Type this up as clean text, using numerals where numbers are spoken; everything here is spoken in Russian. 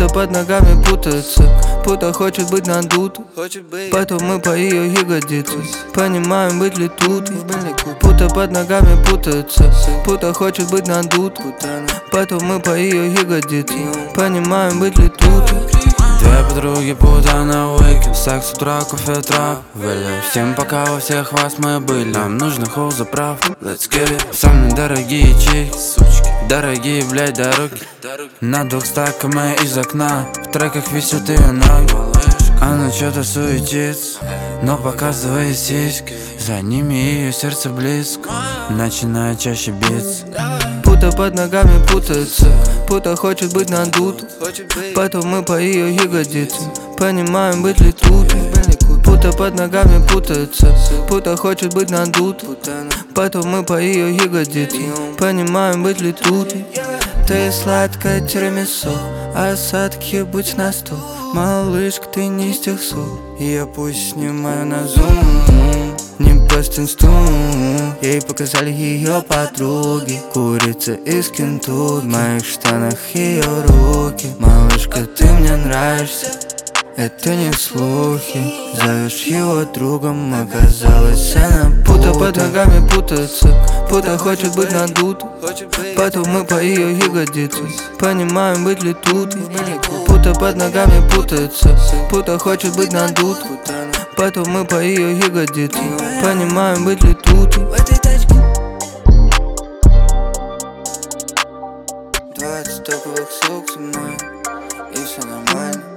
Пута под ногами путается, пута хочет быть надут, поэтому мы по ее ягодицам понимаем, быть ли тут. Пута под ногами путается, пута хочет быть надут, поэтому мы по ее ягодицам понимаем, быть ли тут. Две подруги пута на уикенд, секс с утра, кофе, трап. Всем пока, во всех вас мы были. Нам нужно хоу заправ. Let's get it. Самые дорогие чеки, дорогие, блядь, дороги. На 200 км из окна в треках висят ее ноги. Она что-то суетится, но показывает сиськи. За ними ее сердце близко, начинает чаще биться. Пута под ногами путается, пута хочет быть надут, поэтому мы по ее ягодицам понимаем, быть ли тут. Пута под ногами путается, пута хочет быть надут, поэтому мы по ее ягодицам понимаем, быть ли тут. Ты сладкое тирамису, осадки будь на стол. Малышка, ты не из тех слов, я пусть снимаю на зум. Не просто инсту, ей показали ее подруги. Курица из Кентукки, в моих штанах ее руки. Малышка, ты мне нравишься, это не слухи. Зовешь его другом, оказалось она пута под ногами путается, пута хочет быть надут, поэтому мы по ее ягодицам понимаем, быть ли тут. Пута под ногами путается, пута хочет быть надут, поэтому мы по ее ягодицам понимаем, быть ли тут. 20 топовых сук со мной, и все нормально.